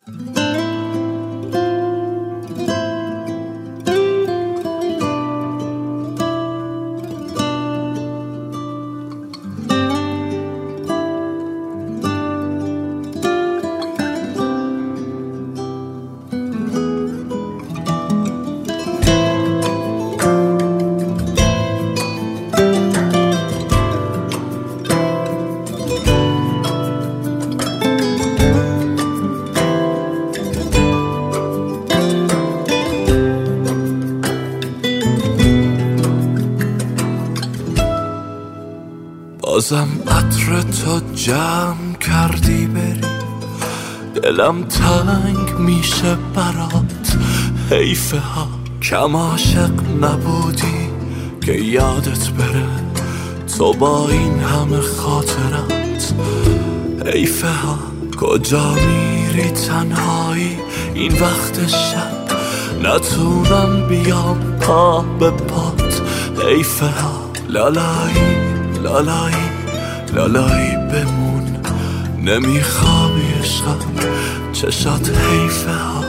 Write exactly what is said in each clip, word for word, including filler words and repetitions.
بازم عطر تو جمع کردی بری، دلم تنگ میشه برات. حیفه ها کم عاشق نبودی که یادت بره تو با این همه خاطرات. حیفه ها کجا میری تنهایی این وقت شب، نتونم بیام پا به پات. حیفه ها لالایی لالایی لالایی بمون، نمیخوابی عشقم چشات. حیفه ها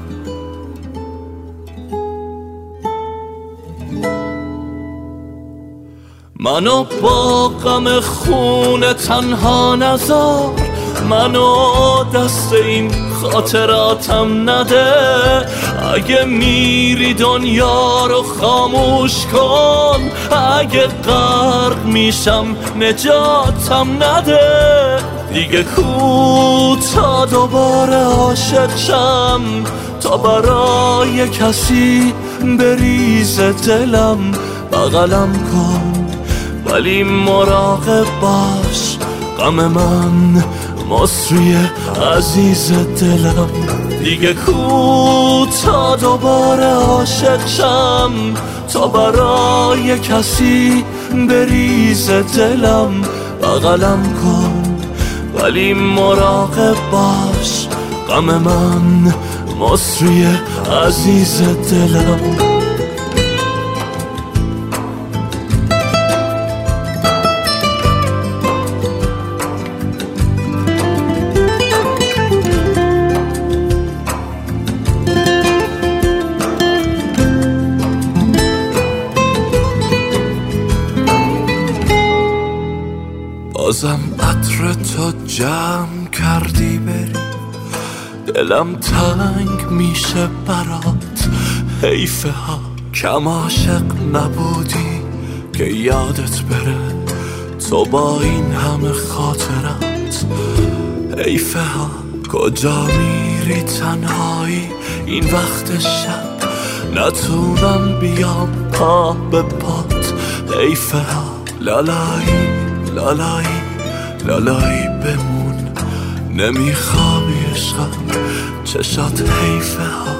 منو با غم خون تنها نذار، منو دست این خاطراتم نده. اگه میری دنیا رو خاموش کن، اگه غرق میشم نجاتم نده. دیگه کو تا دوباره عاشق شم، تا برای کسی بریزه دلم. بغلم کن ولی مراقب باش، غم من مصری عزیز دلم. دیگه کو تا دوباره عاشق شم، تا برای کسی بریزه دلم. بغلم کن ولی مراقب باش، غم من مصری عزیز دلم. بازم عطر تو جمع کردی بری، دلم تنگ میشه برات. حیفه ها کم عاشق نبودی که یادت بره تو با این همه خاطرات. حیفه ها کجا میری تنهایی این وقت شب، نتونم بیام پا به پات. حیفه ها لالایی لالایی لالایی بمون، نمیخوابی عشقم چشات. حیفه ها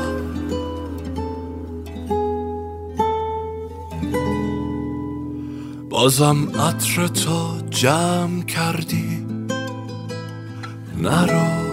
بازم عطر تو جمع کردی، نرو